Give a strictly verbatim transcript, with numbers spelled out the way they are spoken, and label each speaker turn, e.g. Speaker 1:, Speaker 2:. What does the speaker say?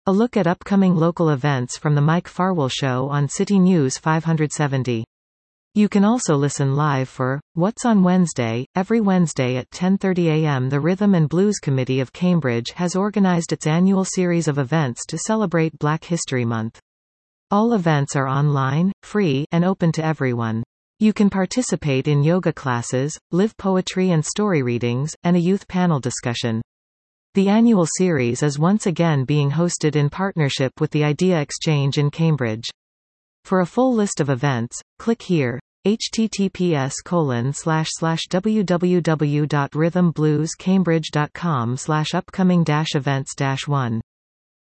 Speaker 1: A look at upcoming local events from The Mike Farwell Show on City News five seventy. You can also listen live for What's on Wednesday. Every Wednesday at ten thirty a m the Rhythm and Blues Committee of Cambridge has organized its annual series of events to celebrate Black History Month. All events are online, free, and open to everyone. You can participate in yoga classes, live poetry and story readings, and a youth panel discussion. The annual series is once again being hosted in partnership with the Idea Exchange in Cambridge. For a full list of events, click here, https colon slash slash www dot rhythm blues cambridge dot com slash upcoming dash events dash one.